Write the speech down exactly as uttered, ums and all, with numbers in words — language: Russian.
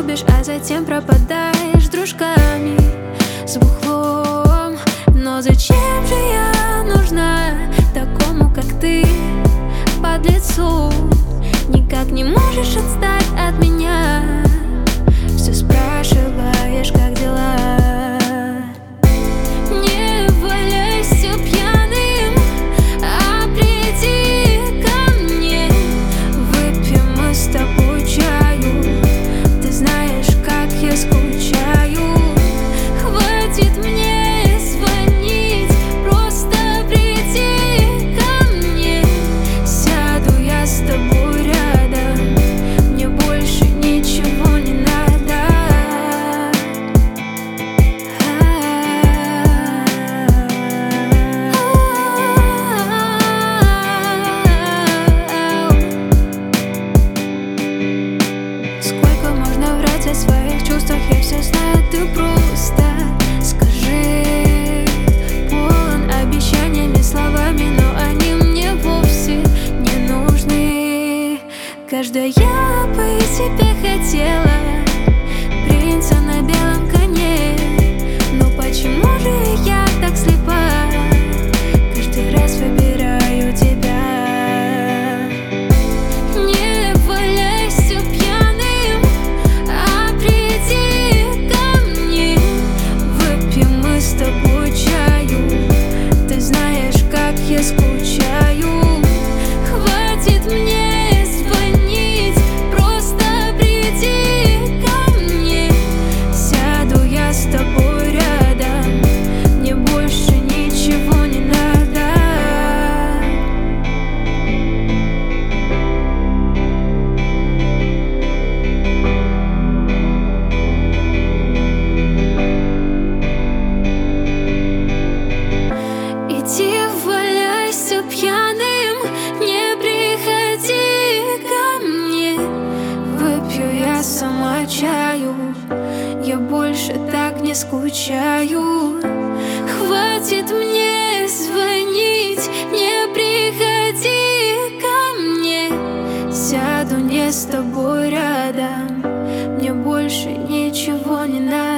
любишь, а затем пропадаешь с дружками, с бухлом. Но зачем же я нужна такому, как ты, подлецу? Никак не можешь отстать от меня, все спрашиваешь, как дела. Не валяйся пьяным, а приди ко мне. Выпьем мы с тобой чаю, ты знаешь, как я скучаю. Хватит мне звонить, просто приди ко мне. Сяду я с тобой рядом, мне больше ничего не надо. Сколько можно врать о своих чувствах, я все знаю, ты просто скажи. Полон обещаниями, словами, но они мне вовсе не нужны. Каждая бы тебе хотела принца на белом коне, но почему же я так слепа? Каждый раз выбираю тебя. Не валяйся пьяным, а приди ко мне. Выпьем мы с тобой чаю, ты знаешь, как я скучаю. Хватит мне звонить, просто приди ко мне. Сяду я с тобой рядом, мне больше ничего не надо. Иди валяйся пьяным, не приходи ко мне. Выпью я сама чаю, я больше так не скучаю. Хватит мне звонить, не приходи ко мне. Сяду не с тобой рядом, мне больше ничего не надо.